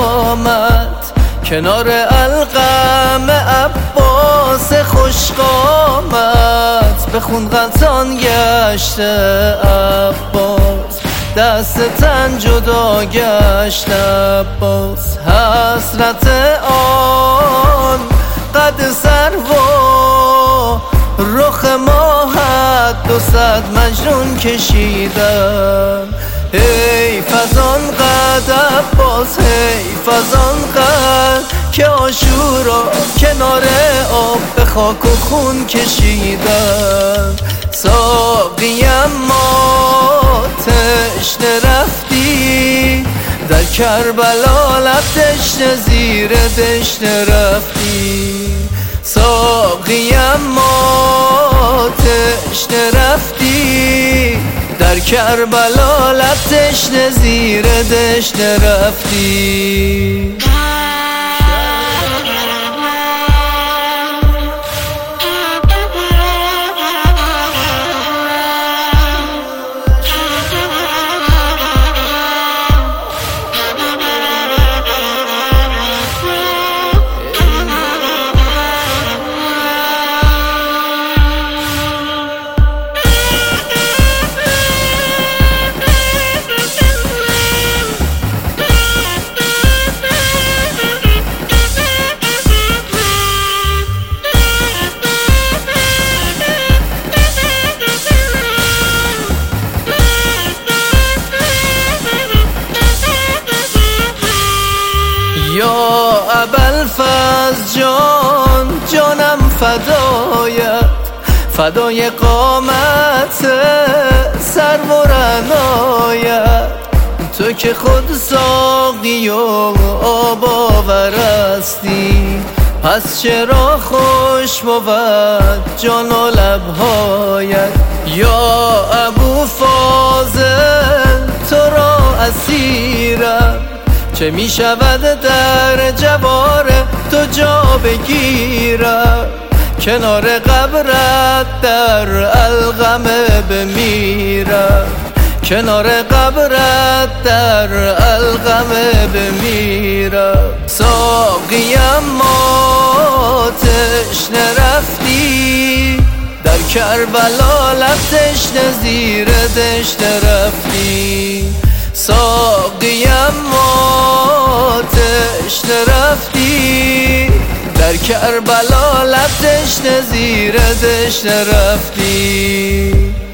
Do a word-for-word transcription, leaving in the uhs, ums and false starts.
آمد کنار القم عباس خوشقامت، به خون غلطان گشته عباس، دست تن جدا گشت عباس. حسرت آن قد سروا رخ ماهت دو صد مجنون کشیدم. حیف از آن قد عباس، حیف از آن قد که عاشورا کنار آب به خاک و خون کشیدم. ساقیم ما تشنه رفتی در کربلا، لب تشنه زیر دشنه رفتی. ساقیم ما تشنه رفتی در کربلا، لب تشنه زیر دشنه رفتی. یا ابوالفضل جان جانم فدایت، فدای قامت سرو و رعنایت. تو که خود ساقی و آب آورستی، پس چرا خوش بود جان و لبهایت. یا ابوالفضل تو را اسیرم، چه می شود در جوار تو جا بگیرم. کنار قبرت در القم بمیرم، کنار قبرت در القم بمیرم. ساقیم ما تشنه رفتی در کربلا، لب تشنه زیر دشنه رفتی. ساقیم ما تشنه رفتی در کربلا، لب تشنه زیر دشنه رفتی.